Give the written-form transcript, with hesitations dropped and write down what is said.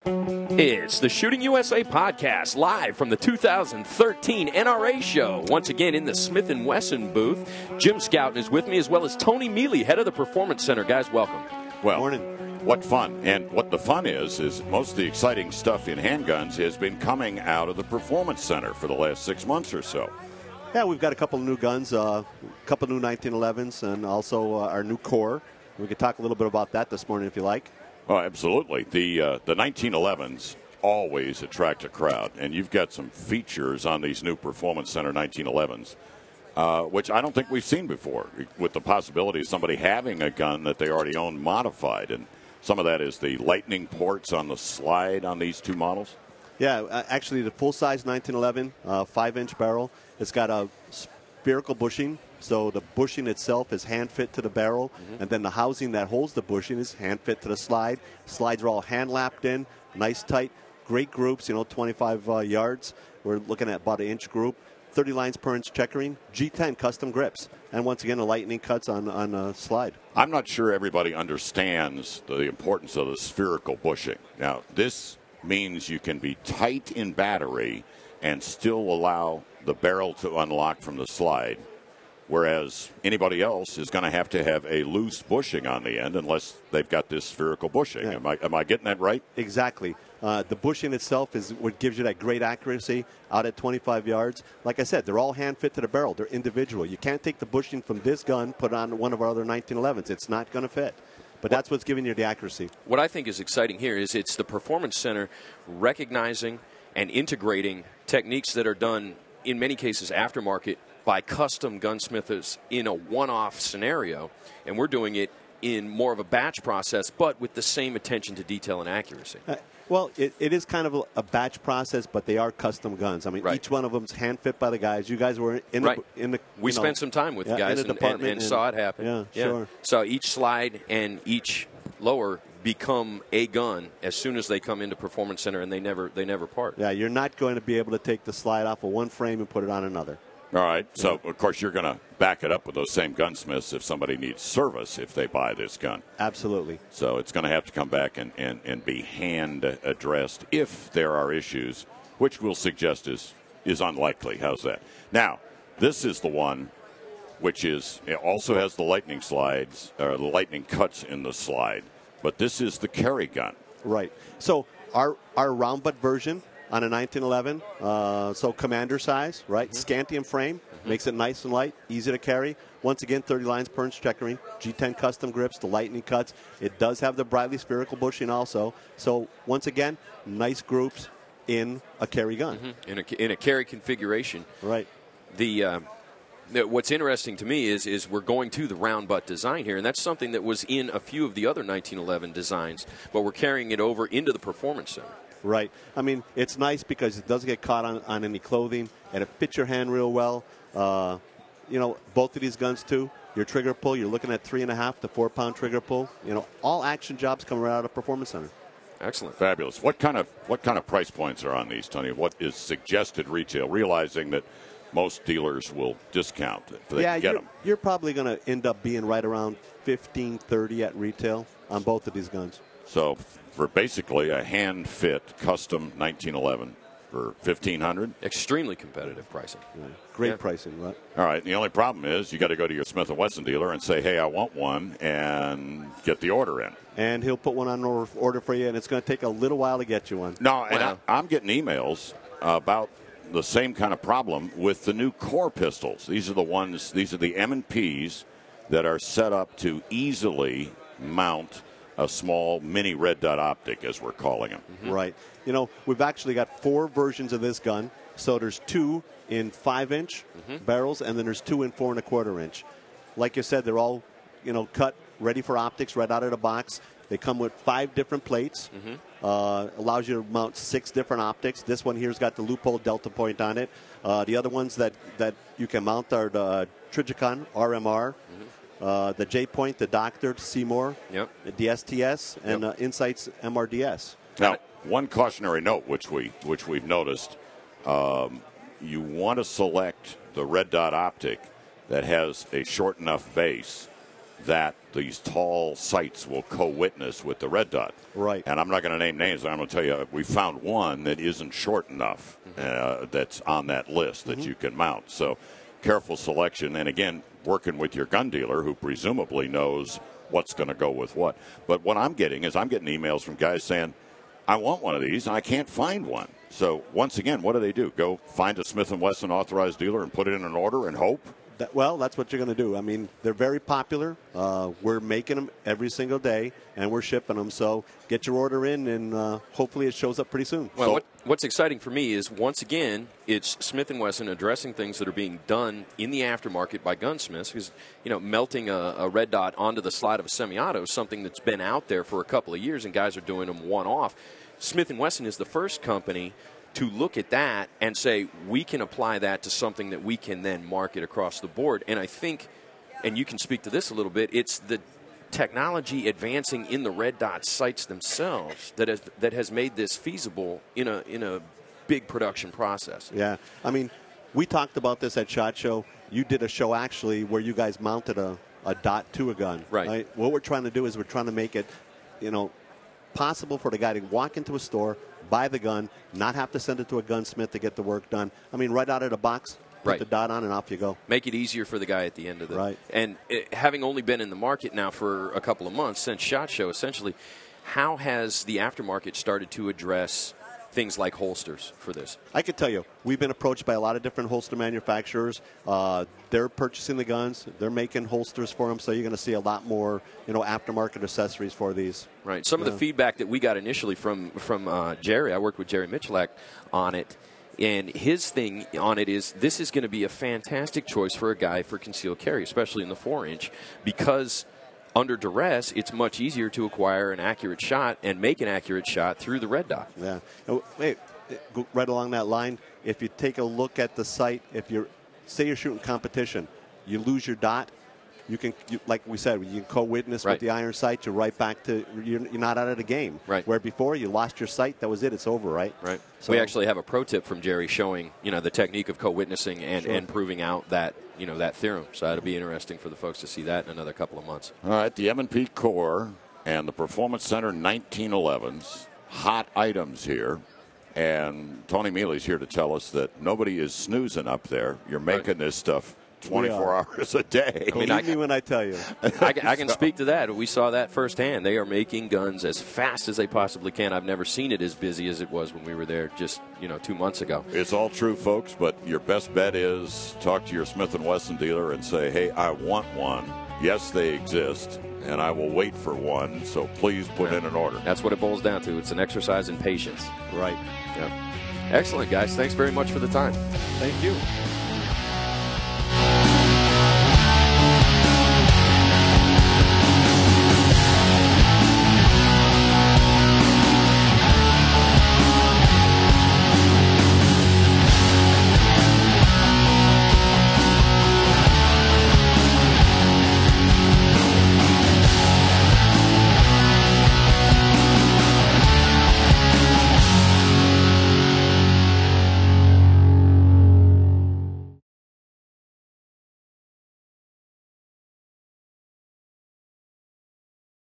It's the Shooting USA podcast, live from the 2013 NRA show. Once again in the Smith & Wesson booth. Jim Scouten is with me, as well as Tony Mealy, head of the Performance Center. Guys, welcome. Well, morning. What fun. And what the fun is most of the exciting stuff in handguns has been coming out of the Performance Center for the last 6 months or so. Yeah, we've got a couple of new guns, a couple new 1911s, and also our new core. We could talk a little bit about that this morning if you like. Oh, absolutely. The 1911s always attract a crowd, and you've got some features on these new Performance Center 1911s, which I don't think we've seen before, with the possibility of somebody having a gun that they already own modified. And some of that is the lightning ports on the slide on these two models. Yeah, actually the full-size 1911, 5-inch barrel. It's got a spherical bushing, so the bushing itself is hand-fit to the barrel, and then the housing that holds the bushing is hand-fit to the slide. Slides are all hand-lapped in, nice tight, great groups, 25 yards. We're looking at about an inch group. 30 lines per inch checkering, G10 custom grips, and once again, the lightning cuts on a slide. I'm not sure everybody understands the importance of the spherical bushing. Now, this means you can be tight in battery and still allow the barrel to unlock from the slide, whereas anybody else is going to have a loose bushing on the end unless they've got this spherical bushing. Yeah. Am I getting that right? Exactly. The bushing itself is what gives you that great accuracy out at 25 yards. Like I said, they're all hand-fit to the barrel. They're individual. You can't take the bushing from this gun, put it on one of our other 1911s. It's not going to fit. But that's what's giving you the accuracy. What I think is exciting here is it's the Performance Center recognizing and integrating techniques that are done, in many cases, aftermarket by custom gunsmiths in a one-off scenario, and we're doing it in more of a batch process, but with the same attention to detail and accuracy. Well, it is kind of a batch process, but they are custom guns. I mean, right. Each one of them is hand-fit by the guys. You guys were in the we spent some time with the guys and saw it happen. Yeah, sure. So each slide and each lower become a gun as soon as they come into Performance Center, and they never part. Yeah, you're not going to be able to take the slide off of one frame and put it on another. All right. So, of course, you're going to back it up with those same gunsmiths if somebody needs service if they buy this gun. Absolutely. So it's going to have to come back and be hand addressed if there are issues, which we'll suggest is unlikely. How's that? Now, this is the one which also has the lightning slides, or the lightning cuts in the slide. But this is the carry gun. Right. So our round butt version on a 1911, so commander size, right? Scantium frame, makes it nice and light, easy to carry. Once again, 30 lines per inch checkering, G10 custom grips, the lightning cuts. It does have the brightly spherical bushing also. So once again, nice groups in a carry gun. In a carry configuration. Right. What's interesting to me is we're going to the round butt design here, and that's something that was in a few of the other 1911 designs, but we're carrying it over into the Performance Center. Right. I mean, it's nice because it doesn't get caught on any clothing, and it fits your hand real well. Both of these guns, too, your trigger pull, you're looking at 3.5 to 4 pound trigger pull. All action jobs come right out of Performance Center. Excellent. Fabulous. What kind of price points are on these, Tony? What is suggested retail, realizing that most dealers will discount if they can get them? You're probably going to end up being right around $1,530 at retail on both of these guns. So for basically a hand-fit custom 1911 for $1,500. Extremely competitive pricing. Yeah. Great pricing, right? All right. The only problem is you got to go to your Smith & Wesson dealer and say, hey, I want one, and get the order in. And he'll put one on order for you, and it's going to take a little while to get you one. No, and I'm getting emails about the same kind of problem with the new core pistols. These are the M&Ps that are set up to easily mount a small mini red dot optic, as we're calling them. Right. We've actually got 4 versions of this gun. So there's 2 in 5-inch barrels, and then there's 2 in 4.25 inch. Like you said, they're all, cut, ready for optics right out of the box. They come with 5 different plates. Allows you to mount 6 different optics. This one here's got the loophole delta point on it. The other ones that you can mount are the Trijicon RMR, the J-Point, the Doctor, Seymour, the STS, and Insights MRDS. Now, one cautionary note, which we've noticed, you want to select the red dot optic that has a short enough base that these tall sights will co-witness with the red dot. Right. And I'm not going to name names. I'm going to tell you, we found one that isn't short enough that's on that list that you can mount. So careful selection. And, again, working with your gun dealer who presumably knows what's going to go with what. But what I'm getting is I'm getting emails from guys saying, I want one of these, and I can't find one. So, once again, what do? Go find a Smith & Wesson authorized dealer and put it in an order and hope? Well, that's what you're going to do. I mean, they're very popular. We're making them every single day, and we're shipping them. So get your order in, and hopefully it shows up pretty soon. Well, what's exciting for me is, once again, it's Smith & Wesson addressing things that are being done in the aftermarket by gunsmiths. Because, melting a red dot onto the slide of a semi-auto is something that's been out there for a couple of years, and guys are doing them one-off. Smith & Wesson is the first company to look at that and say, we can apply that to something that we can then market across the board. And I think, and you can speak to this a little bit, it's the technology advancing in the red dot sights themselves that has made this feasible in a big production process. Yeah. I mean, we talked about this at SHOT Show. You did a show, actually, where you guys mounted a dot to a gun. Right. What we're trying to do is we're trying to make it, possible for the guy to walk into a store, buy the gun, not have to send it to a gunsmith to get the work done. I mean, right out of the box, put the dot on, and off you go. Make it easier for the guy at the end of the right. And having only been in the market now for a couple of months since SHOT Show, essentially, how has the aftermarket started to address things like holsters for this? I could tell you, we've been approached by a lot of different holster manufacturers. They're purchasing the guns. They're making holsters for them, so you're going to see a lot more, aftermarket accessories for these. Right. Some of the feedback that we got initially from Jerry, I worked with Jerry Michalak on it, and his thing on it is this is going to be a fantastic choice for a guy for concealed carry, especially in the 4-inch, because under duress, it's much easier to acquire an accurate shot and make an accurate shot through the red dot. Yeah. Hey, right along that line, if you take a look at the sight, say you're shooting competition, you lose your dot, like we said, you can co-witness with the iron sight, you're right back to, you're not out of the game. Right. Where before, you lost your sight, that was it, it's over, right? Right. So, we actually have a pro tip from Jerry showing, the technique of co-witnessing and proving out that, that theorem. So it'll be interesting for the folks to see that in another couple of months. All right, the M&P Core and the Performance Center 1911s, hot items here. And Tony Mealy's here to tell us that nobody is snoozing up there. You're making this stuff 24 hours a day. Believe me when I tell you. I can speak to that. We saw that firsthand. They are making guns as fast as they possibly can. I've never seen it as busy as it was when we were there just 2 months ago. It's all true, folks, but your best bet is talk to your Smith & Wesson dealer and say, hey, I want one. Yes, they exist, and I will wait for one, so please put in an order. That's what it boils down to. It's an exercise in patience. Right. Yeah. Excellent, guys. Thanks very much for the time. Thank you.